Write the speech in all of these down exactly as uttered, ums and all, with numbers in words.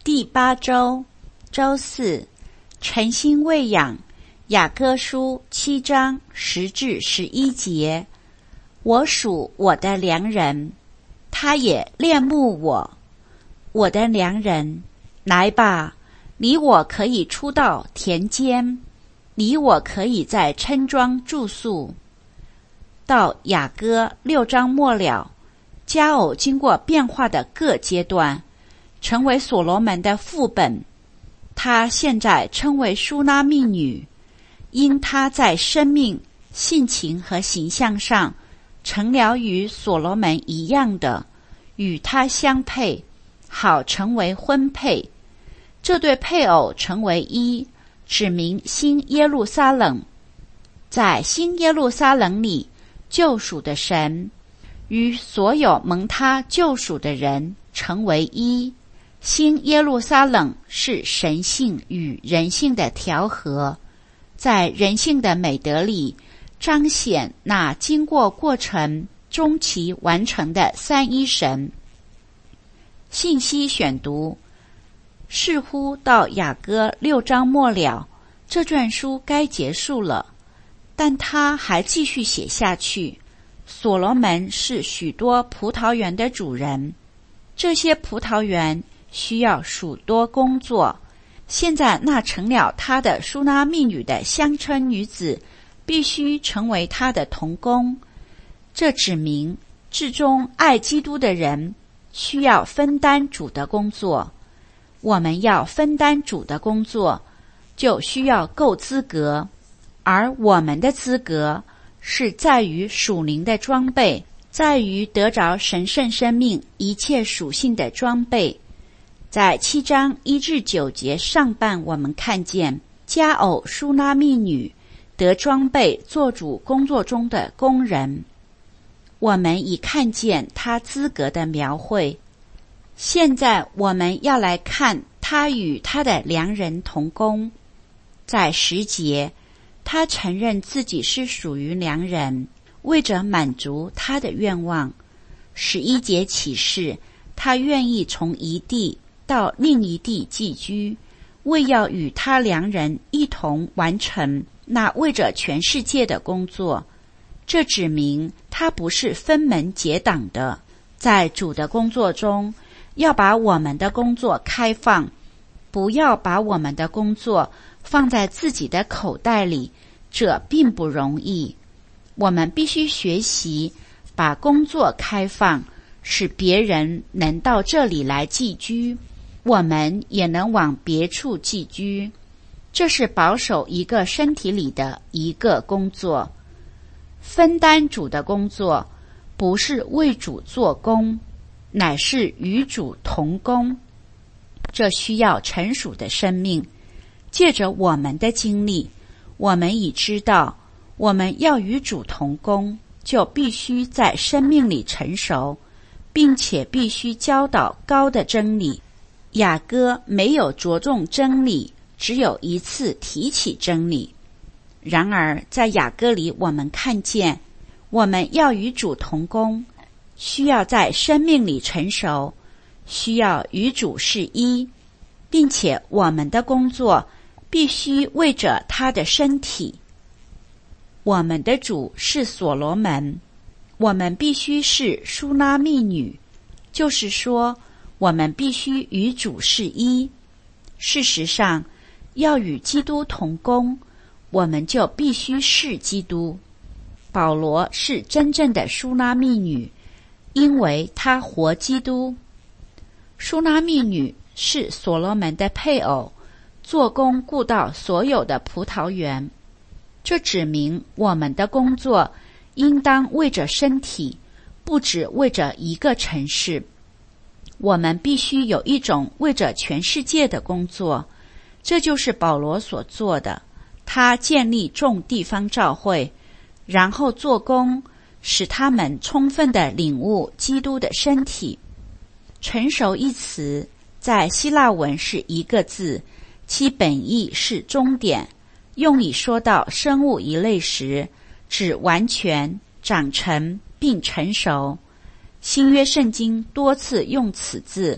第八周，周四，诚心喂养。雅歌书七章十至十一节。我属我的良人，他也恋慕我。我的良人，来吧，你我可以出到田间，你我可以在村庄住宿。到雅歌六章末了，佳偶经过变化的各阶段，成为所罗门的副本。她现在称为书拉密女，因她在生命、性情和形象上成了与所罗门一样的，与他相配，好成为婚配。这对配偶成为一，指明新耶路撒冷。在新耶路撒冷里，救赎的神与所有蒙他救赎的人成为一。新耶路撒冷是神性与人性的调和，在人性的美德里彰显那经过过程终其完成的三一神。信息选读，似乎到雅歌六章末了，这卷书该结束了，但他还继续写下去。所罗门是许多葡萄园的主人，这些葡萄园需要许多工作。现在那成了他的书拉密女的乡村女子必须成为他的同工。这指明至终爱基督的人需要分担主的工作。我们要分担主的工作，就需要够资格，而我们的资格是在于属灵的装备，在于得着神圣生命一切属性的装备。在七章一至九节上半，我们看见佳偶书拉密女得装备做主工作中的工人。我们已看见他资格的描绘，现在我们要来看他与他的良人同工。在十节，他承认自己是属于良人，为着满足他的愿望。十一节启示，他愿意从一地到另一地寄居，为要与他良人一同完成那为着全世界的工作。这指明他不是分门结党的，在主的工作中要把我们的工作开放，不要把我们的工作放在自己的口袋里，这并不容易。我们必须学习把工作开放，使别人能到这里来寄居，我们也能往别处寄居。这是保守一个身体里的一个工作。分担主的工作，不是为主做工，乃是与主同工。这需要成熟的生命。借着我们的经历，我们已知道，我们要与主同工，就必须在生命里成熟，并且必须教导高的真理。雅歌没有着重真理，只有一次提起真理。然而在雅歌里，我们看见我们要与主同工，需要在生命里成熟，需要与主是一，并且我们的工作必须为着他的身体。我们的主是所罗门，我们必须是书拉密女，就是说我们必须与主是一。事实上，要与基督同工，我们就必须是基督。保罗是真正的书拉密女，因为他活基督。书拉密女是所罗门的配偶，做工顾到所有的葡萄园。这指明我们的工作应当为着身体，不只为着一个城市。我们必须有一种为着全世界的工作，这就是保罗所做的。他建立众地方教会，然后做工，使他们充分地领悟基督的身体。成熟一词在希腊文是一个字，其本意是终点，用以说到生物一类时，指完全长成并成熟。新约圣经多次用此字，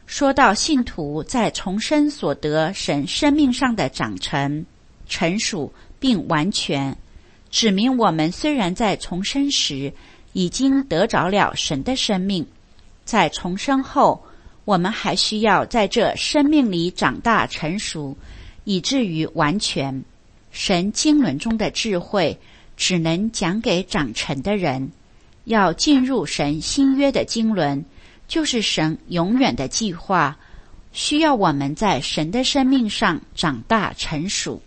说到信徒在重生所得神生命上的长成、成熟并完全，指明我们虽然在重生时已经得着了神的生命，在重生后我们还需要在这生命里长大成熟，以至于完全。神经纶中的智慧只能讲给长成的人。要进入神新约的经纶，就是神永远的计划，需要我们在神的生命上长大成熟。